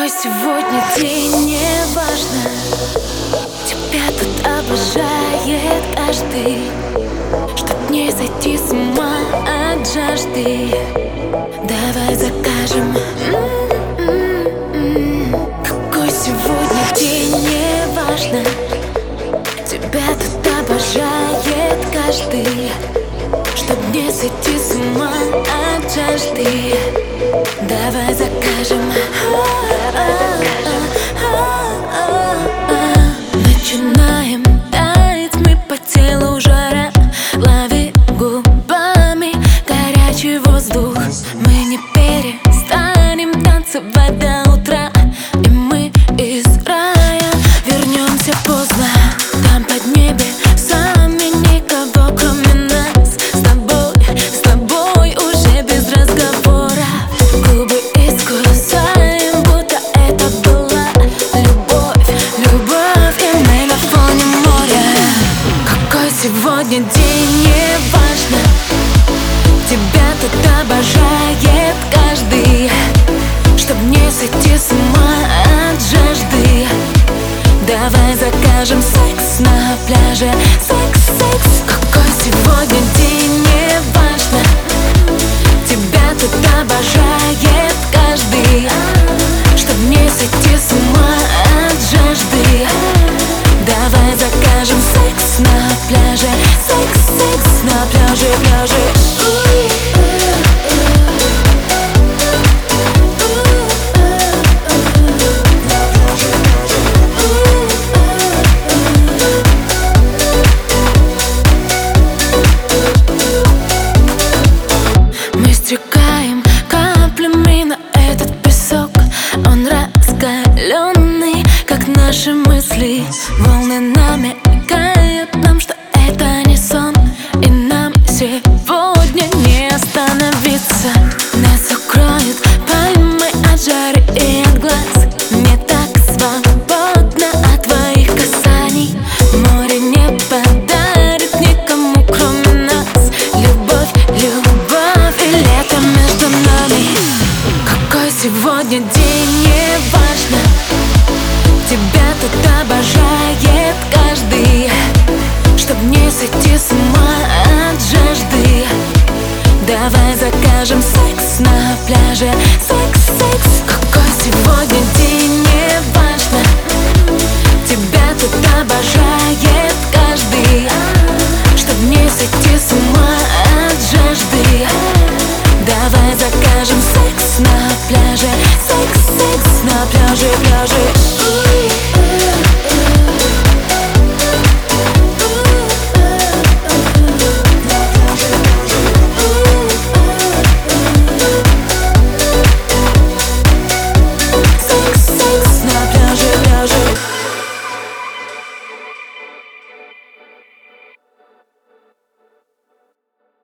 Какой сегодня день, не важно. Тебя тут обожает каждый, чтоб не сойти с ума от жажды. Давай закажем. Какой сегодня день, не важно. Тебя тут обожает каждый, чтоб не сойти с ума от жажды. Давай закажем. Начинаем таять мы по телу жара. Лови губами горячий воздух. Мы не перестанем танцевать до утра. И мы из рая вернемся поздно. Там под небесами никого кроме нас. С тобой уже без разговора. Губы искусаем, будто это была любовь. Любовь, и мы на фоне моря. Какой сегодня день, не важно. Тебя тут обожает каждый, чтоб не сойти с ума от жажды. Давай закажем секс на пляже. Секс, секс. Какой сегодня день, не важно. Тебя тут обожает каждый, чтоб не сойти с ума от жажды. Давай закажем секс на пляже. Секс, секс на пляже, пляже. Стекаем каплями на этот песок. Он раскаленный, как наши мысли. Волны намекают нам, что это не сон. И нам сегодня не остановиться. Нас укроют пальмы от жары и от глаз. Не так свободно от твоих касаний. Море не подарит никому, кроме нас. Любовь, любовь и лето между нами. Какой сегодня день, не важно. Тебя тут обожает каждый, чтоб не сойти с ума от жажды. Давай закажем секс на пляже. Секс, секс. Какой сегодня день, не важно. Тебя тут обожает каждый, чтоб не сойти с ума от жажды. Давай закажем секс.